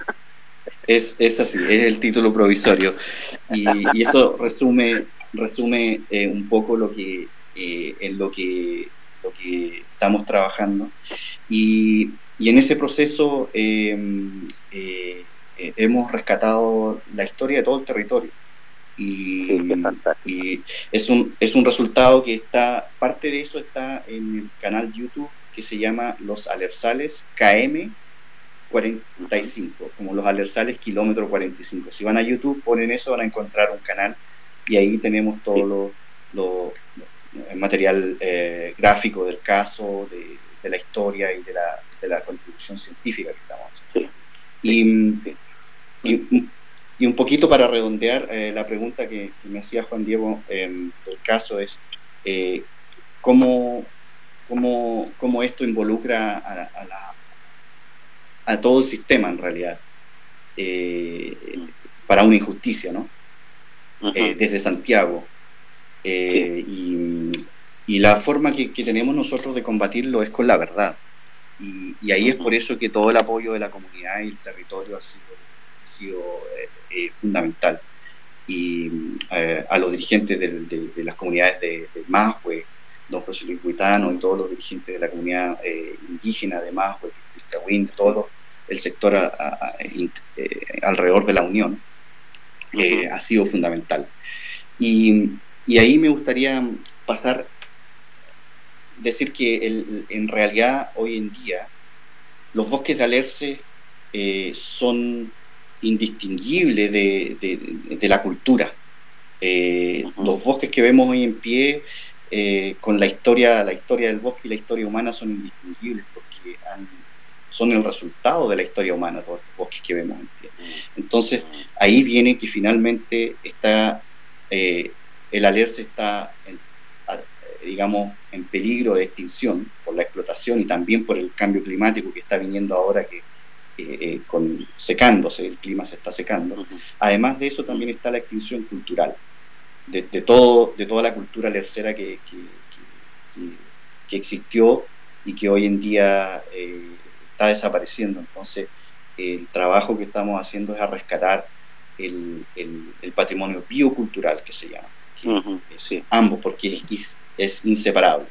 Es, es así, es el título provisorio, y, y eso resume resume eh, un poco lo que eh, en lo que lo que estamos trabajando, y, y en ese proceso eh, eh, eh, hemos rescatado la historia de todo el territorio, y, y es un es un resultado que está, parte de eso está en el canal YouTube que se llama Los Alerzales K M cuarenta y cinco, como los alerzales kilómetro cuarenta y cinco. Si van a YouTube, ponen eso, van a encontrar un canal, y ahí tenemos todo lo, lo, lo el material eh, gráfico del caso, de, de la historia y de la, de la contribución científica que estamos haciendo. Sí. Y, Sí. y, y un poquito para redondear eh, la pregunta que, que me hacía Juan Diego eh, del caso es eh, cómo, cómo, cómo esto involucra a, a, la, a todo el sistema en realidad eh, para una injusticia, ¿no? Uh-huh. eh, desde Santiago eh, sí. y, y la forma que, que tenemos nosotros de combatirlo es con la verdad y, y ahí uh-huh. es por eso que todo el apoyo de la comunidad y el territorio ha sido ha sido eh, eh, fundamental y eh, a los dirigentes de, de, de las comunidades de, de Maswe, don José Luis Huitano y todos los dirigentes de la comunidad eh, indígena de Maswe, de todo los, el sector a, a, a, eh, alrededor de la Unión eh, uh-huh. ha sido fundamental y, y ahí me gustaría pasar decir que el, en realidad hoy en día los bosques de Alerce eh, son indistinguible de, de, de la cultura. Eh, uh-huh. Los bosques que vemos hoy en pie, eh, con la historia, la historia del bosque y la historia humana son indistinguibles porque han, son el resultado de la historia humana, todos estos bosques que vemos en pie. Entonces, ahí viene que finalmente está, eh, el Alerce está, en, a, digamos, en peligro de extinción por la explotación y también por el cambio climático que está viniendo ahora que Eh, eh, con, secándose, el clima se está secando. Uh-huh. Además de eso también está la extinción cultural de, de, todo, de toda la cultura alercera que, que, que, que existió y que hoy en día eh, está desapareciendo. Entonces el trabajo que estamos haciendo es a rescatar el, el, el patrimonio biocultural que se llama, que uh-huh. es sí. ambos, porque es, es inseparable.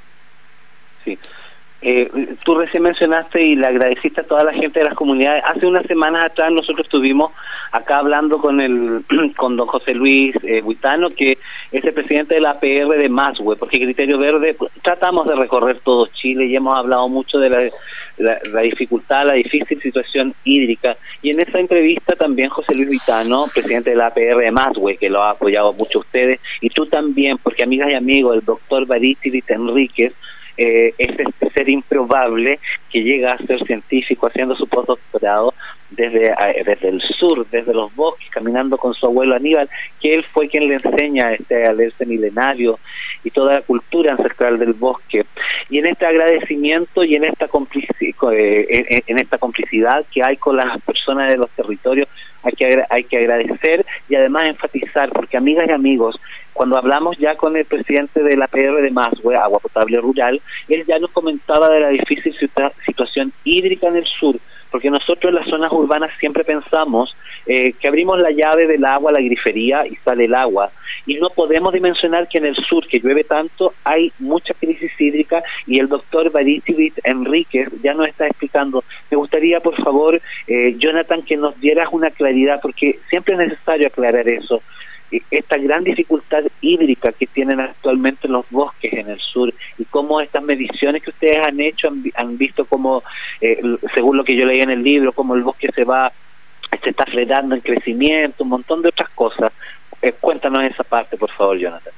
Sí. Eh, tú recién mencionaste y le agradeciste a toda la gente de las comunidades. Hace unas semanas atrás nosotros estuvimos acá hablando con el con don José Luis eh, Huitano, que es el presidente de la A P R de Maswe, porque Criterio Verde tratamos de recorrer todo Chile y hemos hablado mucho de la, la, la dificultad, la difícil situación hídrica, y en esa entrevista también José Luis Huitano, presidente de la A P R de Maswe, que lo ha apoyado mucho a ustedes, y tú también, porque amigas y amigos, el doctor Baritirit Enríquez, Eh, es este ser improbable que llega a ser científico haciendo su postdoctorado desde, eh, desde el sur, desde los bosques, caminando con su abuelo Aníbal, que él fue quien le enseña este Alerce milenario y toda la cultura ancestral del bosque. Y en este agradecimiento y en esta, complici- eh, en, en esta complicidad que hay con las personas de los territorios, hay que, agra- hay que agradecer y además enfatizar, porque amigas y amigos, cuando hablamos ya con el presidente de la A P R de Maswe, Agua Potable Rural, él ya nos comentaba de la difícil situa- situación hídrica en el sur, porque nosotros en las zonas urbanas siempre pensamos eh, que abrimos la llave del agua, la grifería, y sale el agua, y no podemos dimensionar que en el sur, que llueve tanto, hay mucha crisis hídrica, y el doctor Baritirit Enríquez ya nos está explicando. Me gustaría, por favor, eh, Jonathan, que nos dieras una claridad, porque siempre es necesario aclarar eso, esta gran dificultad hídrica que tienen actualmente los bosques en el sur, y cómo estas mediciones que ustedes han hecho han, han visto como, eh, según lo que yo leí en el libro, cómo el bosque se va, se está frenando en crecimiento, un montón de otras cosas. Eh, cuéntanos esa parte, por favor, Jonathan.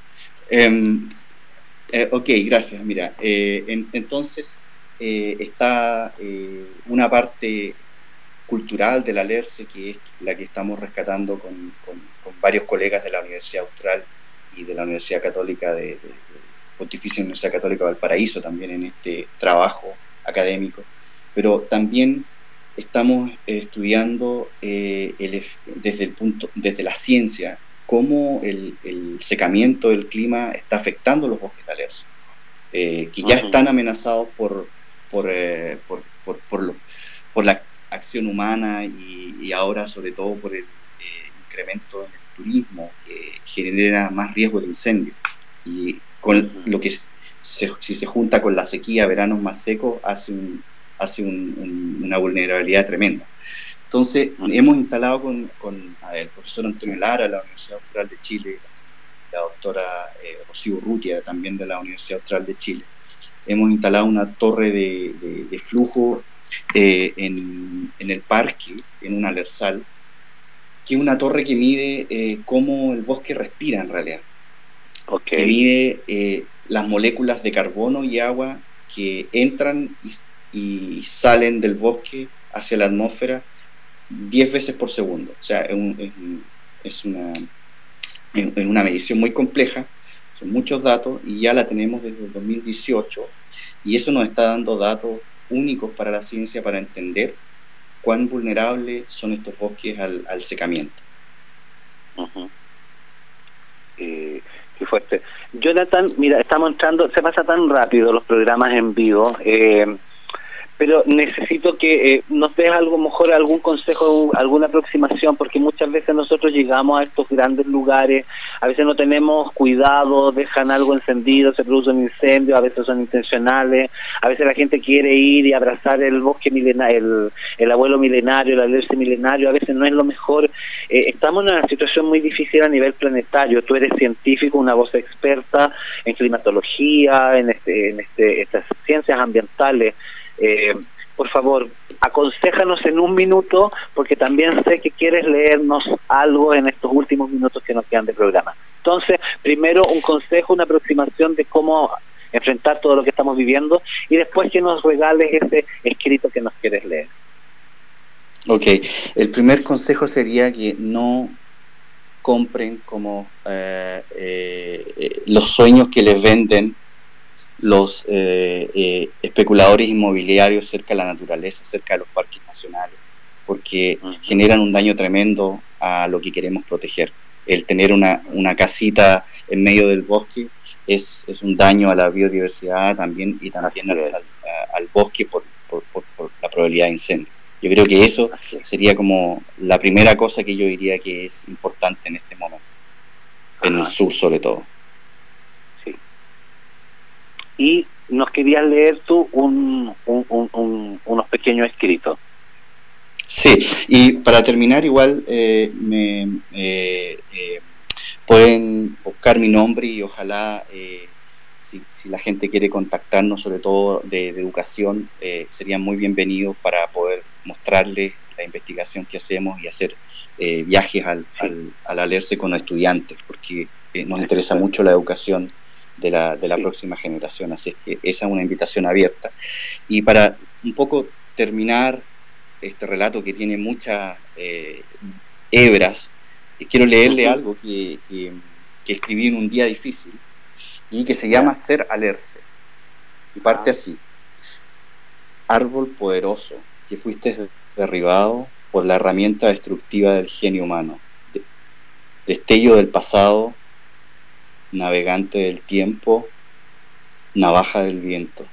Um, eh, ok, gracias. Mira, eh, en, entonces eh, está eh, una parte cultural del Alerce, que es la que estamos rescatando con, con, con varios colegas de la Universidad Austral y de la Universidad Católica de, de, de Pontificia Universidad Católica de Valparaíso, también en este trabajo académico, pero también estamos eh, estudiando eh, el, desde el punto, desde la ciencia, cómo el, el secamiento del clima está afectando los bosques de Alerce, eh, que ya uh-huh. están amenazados por por, eh, por, por, por, lo, por la acción humana y, y ahora sobre todo por el eh, incremento en el turismo que genera más riesgo de incendio, y con uh-huh. lo que se, si se junta con la sequía, veranos más secos, hace, un, hace un, un, una vulnerabilidad tremenda. Entonces uh-huh. hemos instalado con, con ver, el profesor Antonio Lara de la Universidad Austral de Chile, la doctora eh, Rocío Urrutia también de la Universidad Austral de Chile, hemos instalado una torre de, de, de flujo Eh, en, en el parque, en un alerzal, que es una torre que mide eh, cómo el bosque respira en realidad, okay. que mide eh, las moléculas de carbono y agua que entran y, y salen del bosque hacia la atmósfera diez veces por segundo. O sea, es, un, es una, es una medición muy compleja, son muchos datos y ya la tenemos desde el dos mil dieciocho, y eso nos está dando datos únicos para la ciencia para entender cuán vulnerables son estos bosques al, al secamiento. Uh-huh. Eh, qué fuerte. Jonathan, mira, estamos entrando, se pasa tan rápido los programas en vivo, eh, pero necesito que eh, nos des algo mejor, algún consejo, alguna aproximación, porque muchas veces nosotros llegamos a estos grandes lugares, a veces no tenemos cuidado, dejan algo encendido, se produce un incendio, a veces son intencionales, a veces la gente quiere ir y abrazar el bosque milenario, el, el abuelo milenario, el alerce milenario, a veces no es lo mejor. Eh, estamos en una situación muy difícil a nivel planetario. Tú eres científico, una voz experta en climatología, en, este, en este, estas ciencias ambientales. Eh, por favor, aconséjanos en un minuto, porque también sé que quieres leernos algo en estos últimos minutos que nos quedan de programa. Entonces, primero un consejo, una aproximación de cómo enfrentar todo lo que estamos viviendo, y después que nos regales ese escrito que nos quieres leer. Ok, el primer consejo sería que no compren como eh, eh, los sueños que les venden los eh, eh, especuladores inmobiliarios cerca de la naturaleza, cerca de los parques nacionales, porque uh-huh. generan un daño tremendo a lo que queremos proteger. El tener una, una casita en medio del bosque es, es un daño a la biodiversidad también, y también al, al, al bosque por, por, por, por la probabilidad de incendio. Yo creo que eso sería como la primera cosa que yo diría que es importante en este momento, en uh-huh. el sur sobre todo. Y nos querías leer tú un, un, un, un, unos pequeños escritos. Sí, y para terminar igual eh, me eh, eh, pueden buscar mi nombre y ojalá eh, si, si la gente quiere contactarnos, sobre todo de, de educación, eh, serían muy bienvenidos para poder mostrarles la investigación que hacemos y hacer eh, viajes al, al, al Alerce con estudiantes, porque eh, nos interesa mucho la educación de la, de la sí. próxima generación, así es que esa es una invitación abierta. Y para un poco terminar este relato que tiene muchas eh, hebras, eh, quiero leerle uh-huh. algo que, que, que escribí en un día difícil y que se llama Ser Alerce, y parte uh-huh. así: árbol poderoso que fuiste derribado por la herramienta destructiva del genio humano, de, destello del pasado, navegante del tiempo, navaja del viento,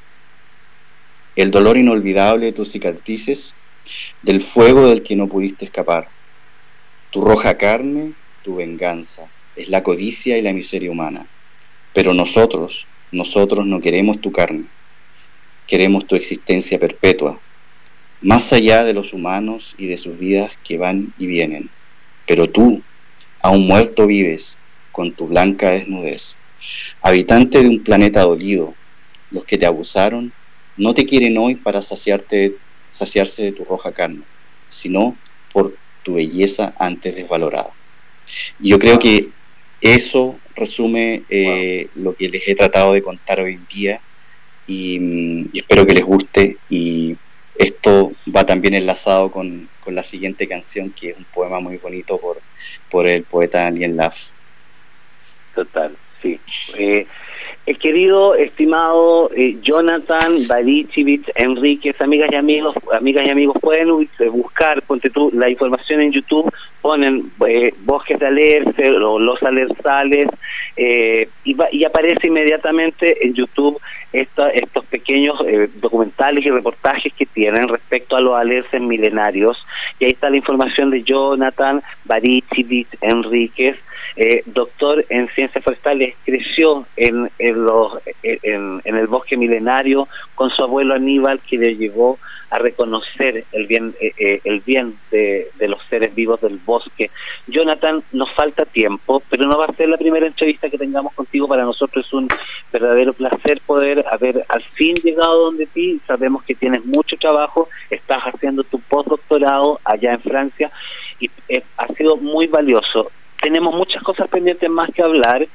el dolor inolvidable de tus cicatrices, del fuego del que no pudiste escapar, tu roja carne, tu venganza, es la codicia y la miseria humana. Pero nosotros, nosotros no queremos tu carne, queremos tu existencia perpetua, más allá de los humanos y de sus vidas que van y vienen. Pero tú, aún muerto, vives con tu blanca desnudez. Habitante de un planeta dolido, los que te abusaron no te quieren hoy para saciarte, saciarse de tu roja carne, sino por tu belleza antes desvalorada. Y yo creo que eso resume eh, wow. lo que les he tratado de contar hoy en día, y, y espero que les guste. Y esto va también enlazado con, con la siguiente canción, que es un poema muy bonito por, por el poeta Alien Love. Total, sí. Eh, el querido, estimado eh, Jonathan Barichevich Enríquez, amigas y amigos, amigas y amigos, pueden buscar, ponte tú, la información en YouTube, ponen eh, Bosques de Alerce o Los Alerzales, eh, y, va, y aparece inmediatamente en YouTube esta, estos pequeños eh, documentales y reportajes que tienen respecto a los alerces milenarios, y ahí está la información de Jonathan Barichevich Enríquez, eh, doctor en ciencias forestales, creció en, en, los, en, en el bosque milenario con su abuelo Aníbal, que le llevó a reconocer el bien, eh, el bien de, de los seres vivos del bosque. Jonathan, nos falta tiempo, pero no va a ser la primera entrevista que tengamos contigo. Para nosotros es un verdadero placer poder haber al fin llegado donde ti. Sabemos que tienes mucho trabajo, estás haciendo tu postdoctorado allá en Francia, y eh, ha sido muy valioso. Tenemos muchas cosas pendientes más que hablar,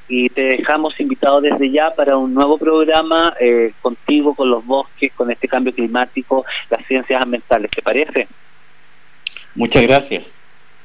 y te dejamos invitado desde ya para un nuevo programa eh, contigo, con los bosques, con este cambio climático, las ciencias ambientales. ¿Te parece? Muchas gracias.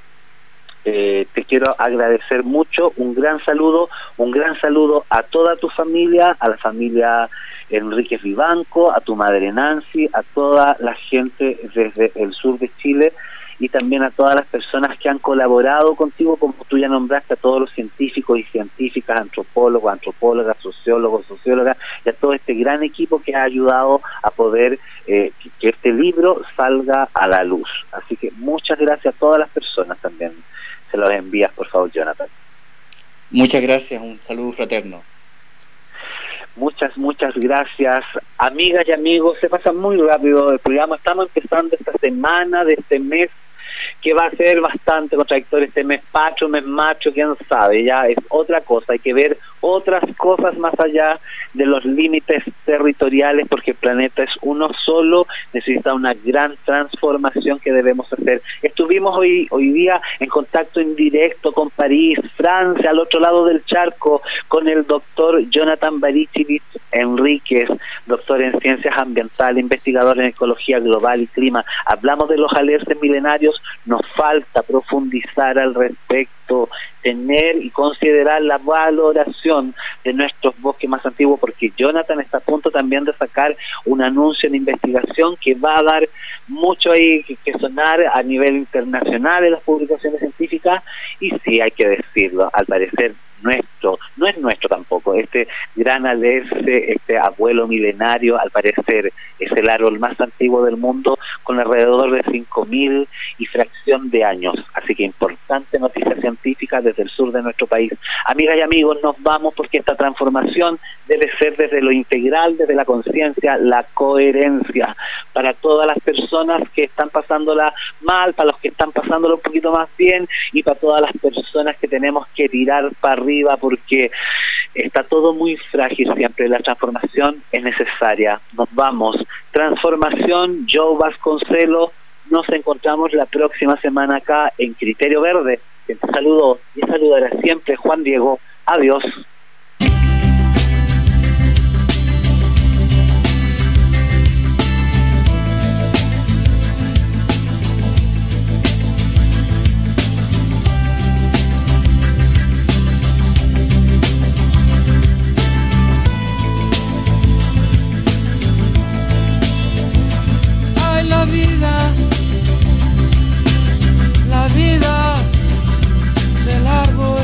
Eh, te quiero agradecer mucho, un gran saludo, un gran saludo a toda tu familia, a la familia Enríquez Vivanco, a tu madre Nancy, a toda la gente desde el sur de Chile y también a todas las personas que han colaborado contigo, como tú ya nombraste, a todos los científicos y científicas, antropólogos, antropólogas, sociólogos, sociólogas, y a todo este gran equipo que ha ayudado a poder eh, que, que este libro salga a la luz. Así que muchas gracias a todas las personas también. Se los envías, por favor, Jonathan. Muchas gracias, un saludo fraterno. Muchas, muchas gracias. Amigas y amigos, se pasa muy rápido el programa. Estamos empezando esta semana de este mes, que va a ser bastante contradictorio, este mes patrio, mes macho, quién sabe, ya es otra cosa, hay que ver otras cosas más allá de los límites territoriales, porque el planeta es uno solo, necesita una gran transformación que debemos hacer. Estuvimos hoy, hoy día en contacto indirecto con París, Francia, al otro lado del charco, con el doctor Jonathan Barichevich Enríquez, doctor en ciencias ambientales, investigador en ecología global y clima. Hablamos de los alerces milenarios, nos falta profundizar al respecto, tener y considerar la valoración de nuestros bosques más antiguos, porque Jonathan está a punto también de sacar un anuncio en investigación que va a dar mucho ahí que, que sonar a nivel internacional en las publicaciones científicas, y sí, hay que decirlo, al parecer nuestro, no es nuestro tampoco, este gran alerce, este abuelo milenario, al parecer es el árbol más antiguo del mundo, con alrededor de cinco mil y fracción de años. Así que importante noticia científica desde el sur de nuestro país. Amigas y amigos, nos vamos, porque esta transformación debe ser desde lo integral, desde la conciencia, la coherencia, para todas las personas que están pasándola mal, para los que están pasándola un poquito más bien, y para todas las personas que tenemos que tirar para arriba, porque está todo muy frágil siempre. La transformación es necesaria. Nos vamos. Transformación, Joe Vasconcelos. Nos encontramos la próxima semana acá en Criterio Verde. Te saludo y saludará siempre Juan Diego. Adiós. La vida, la vida del árbol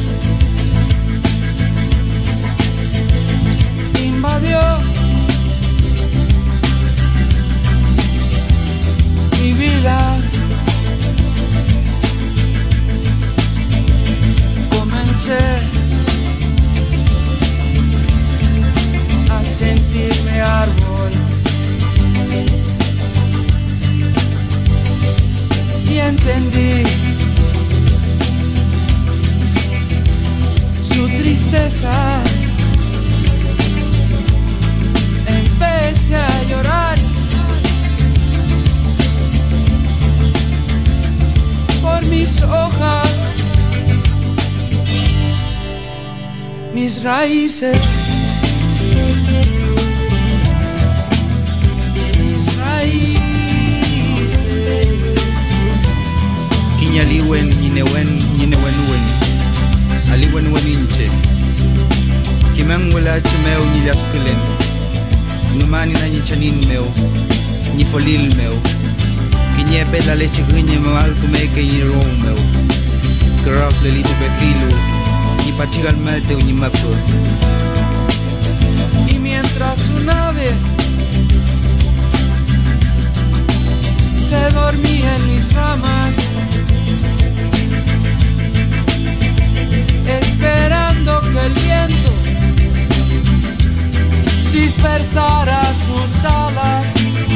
invadió mi vida. Comencé a sentirme árbol y entendí su tristeza. Empecé a llorar por mis hojas, mis raíces, mis raíces. Aliwen ninewen ninewen wen aliwen wen inche kimangwala chimeo ni laskelen numani na chanin meu ni folil meu kinye pela leche grinye meu alto me que ni rom meu graf le lito perfilo ni patigal mate ni mapo. Y mientras su nave se dormía en mis ramas, esperando que el viento dispersara sus alas,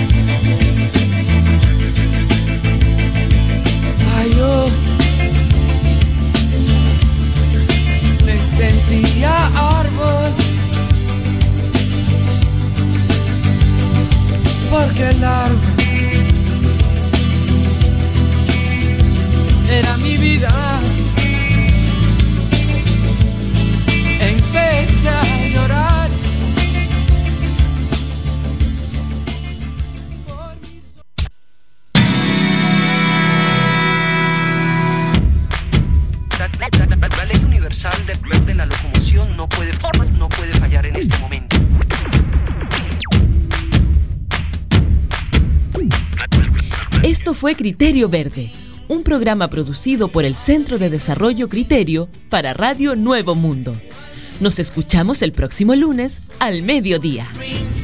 ay, yo me sentía árbol, porque el árbol era mi vida. Esto fue Criterio Verde, un programa producido por el Centro de Desarrollo Criterio para Radio Nuevo Mundo. Nos escuchamos el próximo lunes al mediodía.